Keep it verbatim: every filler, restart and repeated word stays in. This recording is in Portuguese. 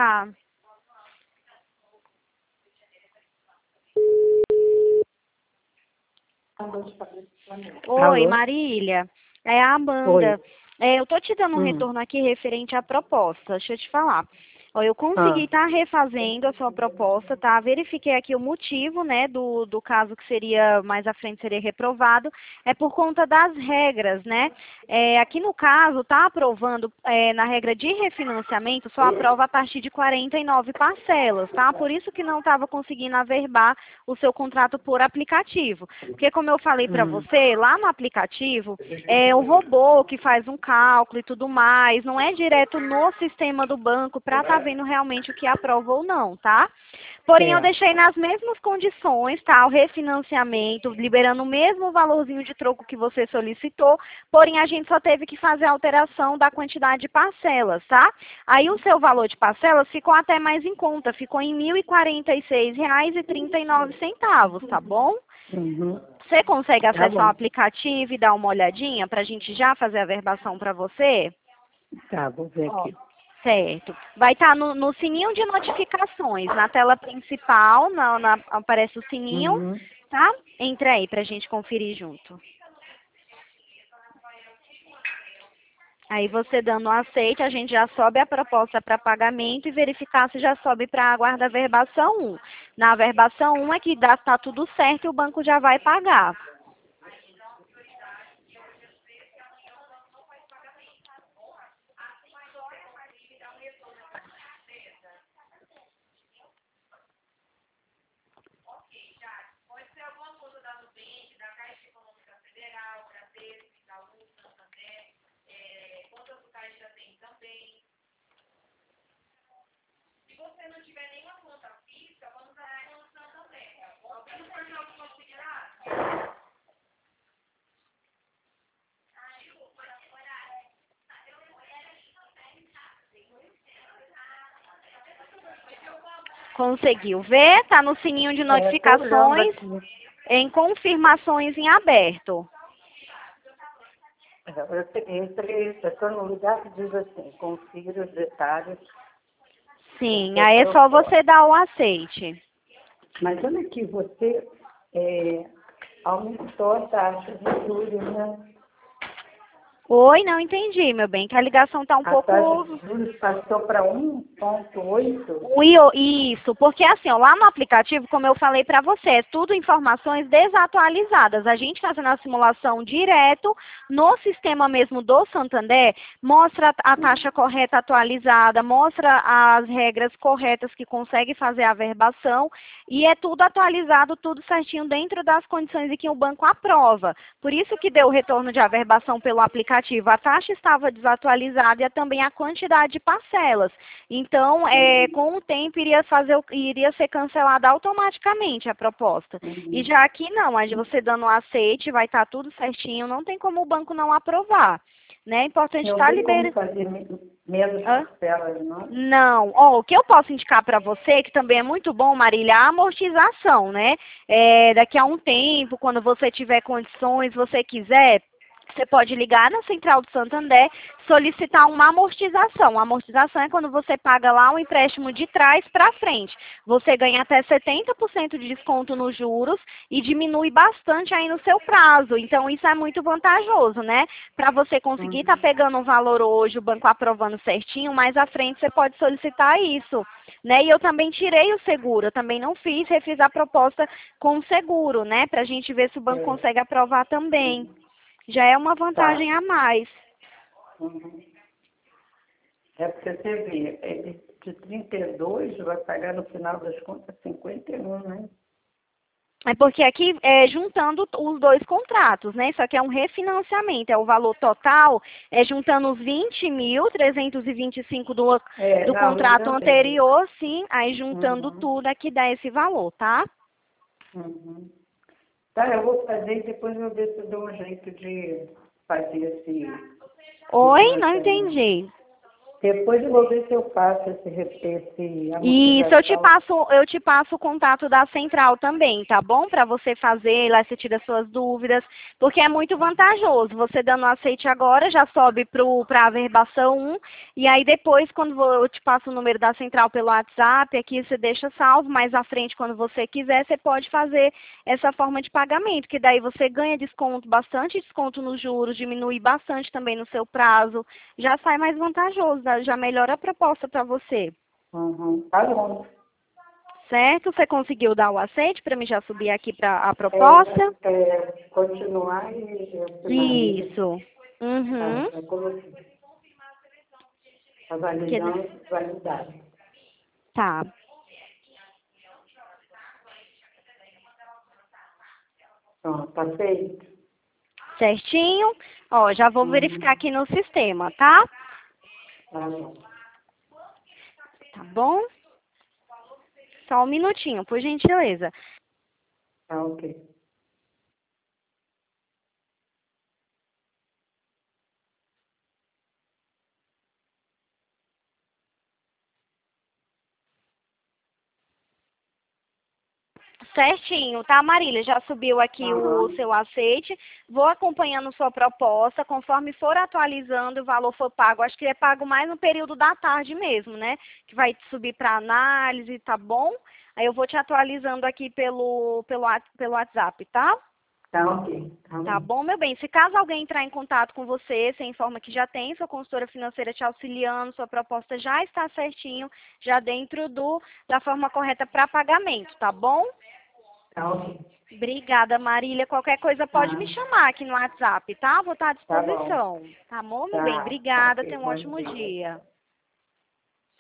Tá. Oi, Alô? Marília. É a Oi. Amanda. É, eu tô te dando um Hum. retorno aqui referente à proposta. Deixa eu te falar. Ó, eu consegui Ah. estar refazendo a sua proposta, tá? Verifiquei aqui o motivo, né, do, do caso que seria, mais à frente seria reprovado, é por conta das regras, né? É, aqui no caso, tá aprovando, é, na regra de refinanciamento, só aprova a partir de quarenta e nove parcelas, tá? Por isso que não estava conseguindo averbar o seu contrato por aplicativo. Porque, como eu falei para Hum. você, lá no aplicativo, é o robô que faz um cálculo e tudo mais, não é direto no sistema do banco para estar vendo realmente o que aprova ou não, tá? Porém, eu Certo. deixei nas mesmas condições, tá? O refinanciamento, liberando o mesmo valorzinho de troco que você solicitou, porém a gente só teve que fazer a alteração da quantidade de parcelas, tá? Aí o seu valor de parcelas ficou até mais em conta, ficou em mil e quarenta e seis reais e trinta e nove centavos, tá bom? Uhum. Você consegue Tá acessar o bom. aplicativo e dar uma olhadinha para a gente já fazer a verbação para você? Tá, vou ver Ó, aqui. certo. Vai estar no, no sininho de notificações, na tela principal, na, na- aparece o sininho, Uhum. tá? Entra aí para a gente conferir junto. Aí você dando o aceite, a gente já sobe a proposta para pagamento e verificar se já sobe para a guarda verbação um. Na verbação um é que dá, tá tudo certo e o banco já vai pagar. Conseguiu ver? Tá no sininho de É, tô olhando notificações, aqui. em confirmações em aberto. Eu entrei, eu estou no lugar que diz assim, confira os detalhes da Sim, sua aí é só proposta. você dar o aceite. Mas olha aqui, você é, aumentou a taxa de juros, né? Oi, não entendi, meu bem, que a ligação tá um A taxa pouco. de juros passou para um vírgula oito. O I O, isso, porque assim, ó, lá no aplicativo, como eu falei para você, é tudo informações desatualizadas. A gente fazendo a simulação direto no sistema mesmo do Santander, mostra a taxa correta atualizada, mostra as regras corretas que consegue fazer a verbação e é tudo atualizado, tudo certinho dentro das condições em que o banco aprova. Por isso que deu o retorno de averbação pelo aplicativo. A taxa estava desatualizada e também a quantidade de parcelas. Então, é, com o tempo, iria, fazer, o- iria ser cancelada automaticamente a proposta. E Uhum. já aqui não, aí você dando o aceite, vai estar tudo certinho, não tem como o banco não aprovar. Né? É importante Não estar tem como liberando. fazer me- menos parcelas, não? Não. Ó, o que eu posso indicar para você, que também é muito bom, Marília, é a amortização, né? É, daqui a um tempo, quando você tiver condições, você quiser, você pode ligar na Central do Santander, solicitar uma amortização. A amortização é quando você paga lá um empréstimo de trás para frente. Você ganha até setenta por cento de desconto nos juros e diminui bastante aí no seu prazo. Então, isso é muito vantajoso, né? Para você conseguir estar Uhum. pegando um valor hoje, o banco aprovando certinho, mais à frente você pode solicitar isso. Né? E eu também tirei o seguro, eu também não fiz, refiz a proposta com o seguro, né? Para a gente ver se o banco É, consegue aprovar também. Já é uma tá. vantagem a mais. Uhum. É porque você vê, ele de trinta e dois vai pagar no final das contas cinquenta e um, né? É porque aqui é juntando os dois contratos, né? Isso aqui é um refinanciamento, é o valor total, é juntando os vinte mil trezentos e vinte e cinco do, É, do não, contrato lembrei. anterior, sim, aí juntando Uhum. tudo aqui dá esse valor, tá? Uhum. Tá, eu vou fazer e depois eu ver se eu dou um jeito de fazer esse Oi, não refinanciamento. entendi. Depois eu vou ver se eu faço esse, esse Isso, eu te amortização. passo, eu te passo o contato da central também, tá bom? Para você fazer, lá você tira suas dúvidas, porque é muito vantajoso. Você dando o aceite agora, já sobe para a averbação um, e aí depois, quando eu te passo o número da central pelo WhatsApp, aqui você deixa salvo, mais à frente, quando você quiser, você pode fazer essa forma de pagamento, que daí você ganha desconto, bastante desconto nos juros, diminui bastante também no seu prazo, já sai mais vantajoso, já melhora a proposta para você. Uhum. Tá bom. Certo? Você conseguiu dar o aceite para mim já subir aqui para a proposta? É, é, continuar e eu finalizo. Isso. Uhum. Tá, eu coloquei. Tá Que- validando, validado. Tá. Pronto, tá feito? Certinho? Ó, já vou Uhum. verificar aqui no sistema, tá? Tá bom. Tá bom? Só um minutinho, por gentileza. Tá ok. Certinho, tá, Marília? Já subiu aqui o Uhum. seu aceite. Vou acompanhando sua proposta. Conforme for atualizando, o valor for pago. Acho que é pago mais no período da tarde mesmo, né? Que vai subir para análise, tá bom? Aí eu vou te atualizando aqui pelo, pelo, wa- pelo WhatsApp, tá? Tá ok. Tá Tá bom. bom, meu bem? Se caso alguém entrar em contato com você, você informa que já tem sua consultora financeira te auxiliando, sua proposta já está certinho, já dentro do, da forma correta para pagamento, tá bom? Tá ok. Obrigada, Marília. Qualquer coisa pode me Tá. chamar aqui no WhatsApp, tá? Vou estar à Tá bom. disposição. Tá bom, meu bem? Tá. Tá Obrigada. ok. Tenha um Bom ótimo dia. dia.